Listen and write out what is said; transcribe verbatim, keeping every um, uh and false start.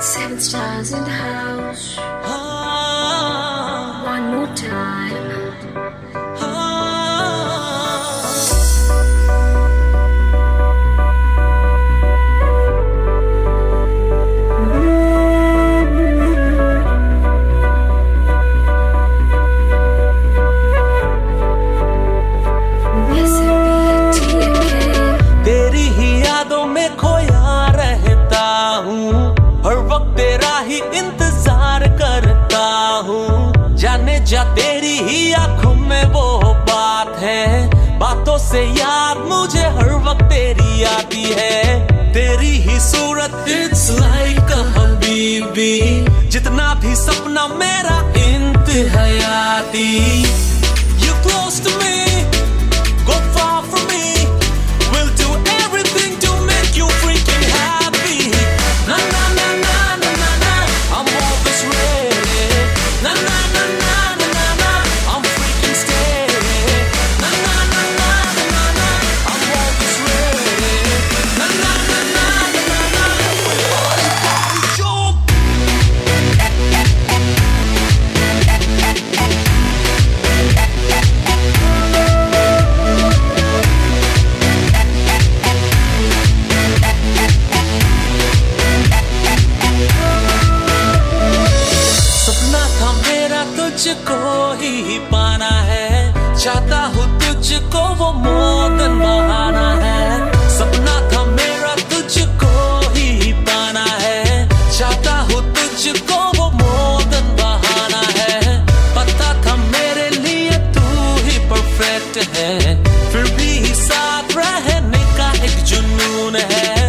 Seven stars in the house. One more time. तेरी ही यादों में खोया रहता हूँ, हर वक्त तेरा ही इंतजार करता हूँ। जाने जा तेरी ही आंखों में वो बात है, बातों से याद मुझे हर वक्त तेरी आती है। तेरी ही सूरत इट्स लाइक अ हबीबी, जितना भी सपना मेरा इंतहायाती। You close to me, go far from me, we'll do everything to make you freaking happy. Na na na na na na na, I'm always ready. Na na na na na na na, I'm freaking steady. Na na na na na na na, I'm always ready. Na na na na na na na, party party jump. सपना था मेरा तुझको ही पाना है, चाहता हूँ तुझको वो मौतन बहाना है। सपना था मेरा तुझको ही पाना है, चाहता हूँ तुझको वो मौतन बहाना है। पता था मेरे लिए तू ही परफेक्ट है, फिर भी साथ रहने का एक जुनून है।